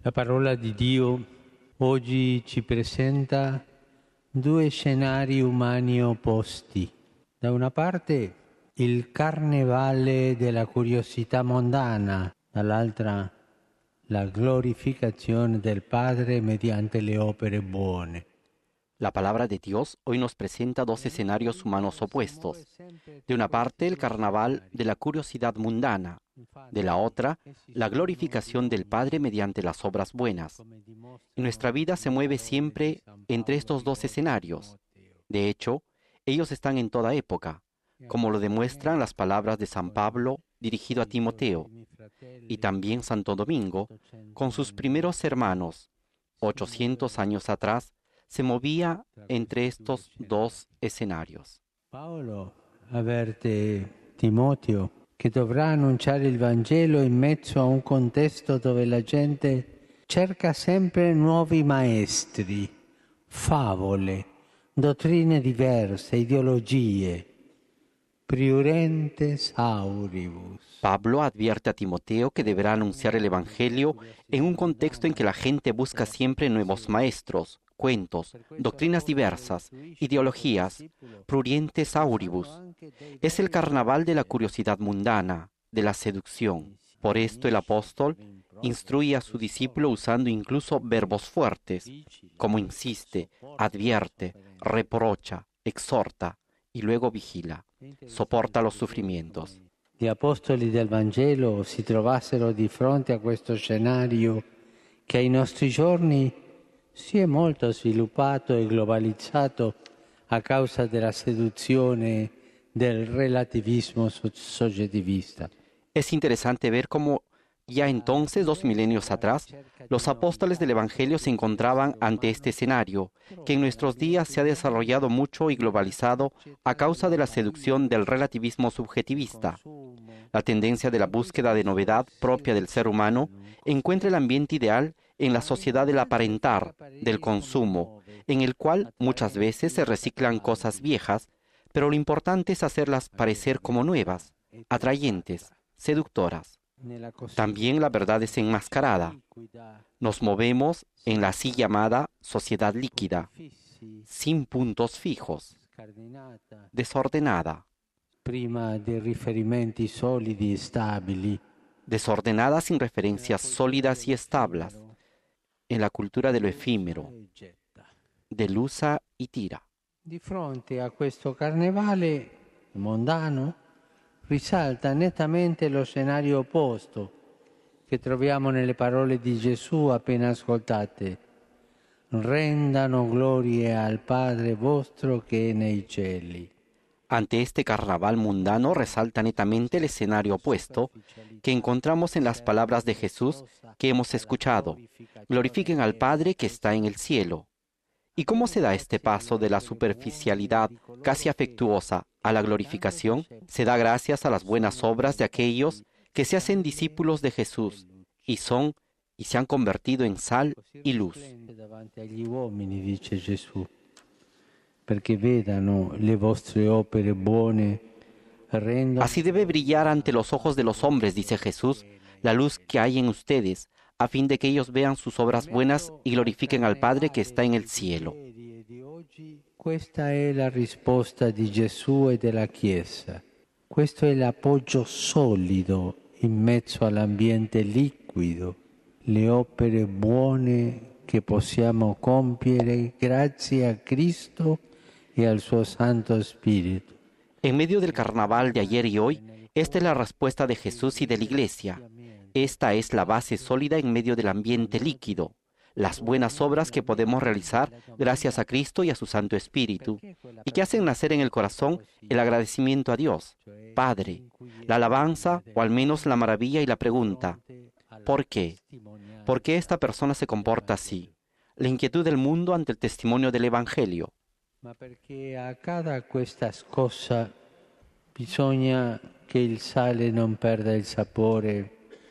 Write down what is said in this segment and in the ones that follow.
La parola di Dio oggi ci presenta due scenari umani opposti. Da una parte il carnevale della curiosità mondana, dall'altra la glorificazione del Padre mediante le opere buone. La palabra de Dios hoy nos presenta dos escenarios humanos opuestos. De una parte, el carnaval de la curiosidad mundana. De la otra, la glorificación del Padre mediante las obras buenas. Y nuestra vida se mueve siempre entre estos dos escenarios. De hecho, ellos están en toda época, como lo demuestran las palabras de San Pablo dirigido a Timoteo, y también Santo Domingo, con sus primeros hermanos, 800 años atrás, se movía entre estos dos escenarios. Paolo avverte Timoteo che dovrà annunciare il Vangelo in mezzo a un contesto dove la gente cerca sempre nuovi maestri, favole, dottrine diverse, ideologie. Priurentes auribus. Pablo advierte a Timoteo que deberá anunciar el Evangelio en un contexto en que la gente busca siempre nuevos maestros, cuentos, doctrinas diversas, ideologías, prurientes auribus. Es el carnaval de la curiosidad mundana, de la seducción. Por esto el apóstol instruye a su discípulo usando incluso verbos fuertes, como insiste, advierte, reprocha, exhorta y luego vigila, soporta los sufrimientos. Gli apostoli del Vangelo si trovassero di fronte a questo scenario che ai nostri giorni si è molto sviluppato e globalizzato a causa della seduzione del relativismo soggettivista. Es interesante ver cómo ya entonces, 2 milenios atrás, los apóstoles del Evangelio se encontraban ante este escenario, que en nuestros días se ha desarrollado mucho y globalizado a causa de la seducción del relativismo subjetivista. La tendencia de la búsqueda de novedad propia del ser humano encuentra el ambiente ideal en la sociedad del aparentar, del consumo, en el cual muchas veces se reciclan cosas viejas, pero lo importante es hacerlas parecer como nuevas, atrayentes, seductoras. También la verdad es enmascarada. Nos movemos en la así llamada sociedad líquida, sin puntos fijos, desordenada. Prima di riferimenti solidi e stabili. Desordenada sin referencias sólidas y estables, en la cultura de lo efímero, del usa y tira. Di fronte a questo carnevale mondano risalta nettamente lo scenario opposto che troviamo nelle parole di Gesù appena ascoltate. Rendano glorie al Padre vostro che è nei cieli. Ante este carnaval mundano resalta netamente el escenario opuesto que encontramos en las palabras de Jesús que hemos escuchado. Glorifiquen al Padre que está en el cielo. ¿Y cómo se da este paso de la superficialidad casi afectuosa a la glorificación? Se da gracias a las buenas obras de aquellos que se hacen discípulos de Jesús y se han convertido en sal y luz. Davanti agli uomini, dice Gesù, perché vedano le vostre opere buone. Así debe brillar ante los ojos de los hombres, dice Jesús, la luz que hay en ustedes, a fin de que ellos vean sus obras buenas y glorifiquen al Padre que está en el cielo. Questa è la risposta di Gesù e della Chiesa. Questo è l'appoggio solido in mezzo all'ambiente liquido, le opere buone che possiamo compiere grazie a Cristo y al suo Santo Espíritu. En medio del carnaval de ayer y hoy, esta es la respuesta de Jesús y de la Iglesia. Esta es la base sólida en medio del ambiente líquido, las buenas obras que podemos realizar gracias a Cristo y a su Santo Espíritu, y que hacen nacer en el corazón el agradecimiento a Dios, Padre, la alabanza o al menos la maravilla y la pregunta, ¿por qué? ¿Por qué esta persona se comporta así? La inquietud del mundo ante el testimonio del Evangelio. Ma perché accada questa cosa bisogna che il sale non perda il sapore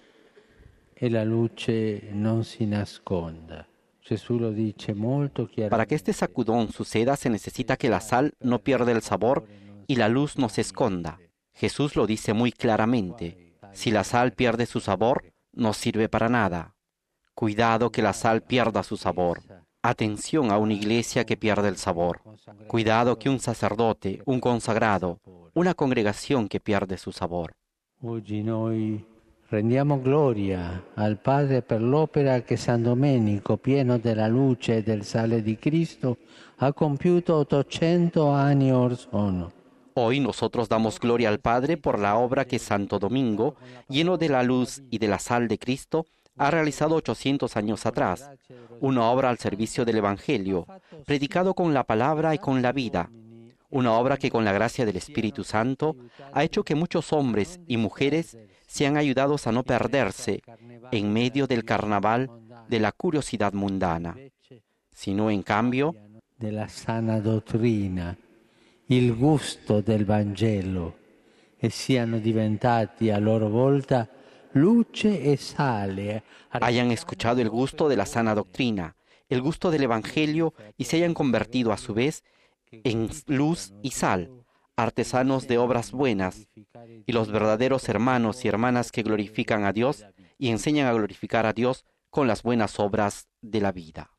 e la luce non si nasconda. Gesù lo dice molto chiaramente. Para que este sacudón suceda se necesita que la sal no pierda el sabor y la luz no se esconda. Jesús lo dice muy claramente. Si la sal pierde su sabor, no sirve para nada. Cuidado que la sal pierda su sabor. Atención a una iglesia que pierde el sabor. Cuidado que un sacerdote, un consagrado, una congregación que pierde su sabor. Oggi noi rendiamo gloria al Padre per l'opera che San Domenico, pieno della luce e del sale di Cristo, ha compiuto 800 anni or sono. Hoy nosotros damos gloria al Padre por la obra que Santo Domingo, lleno de la luz y de la sal de Cristo, ha realizado 800 años atrás, una obra al servicio del Evangelio, predicado con la palabra y con la vida, una obra que con la gracia del Espíritu Santo ha hecho que muchos hombres y mujeres sean ayudados a no perderse en medio del carnaval de la curiosidad mundana, sino en cambio della sana dottrina, il gusto del Vangelo, e siano diventati a loro volta luce e sale. hayan escuchado el gusto de la sana doctrina, el gusto del Evangelio y se hayan convertido a su vez en luz y sal, artesanos de obras buenas, y los verdaderos hermanos y hermanas que glorifican a Dios y enseñan a glorificar a Dios con las buenas obras de la vida.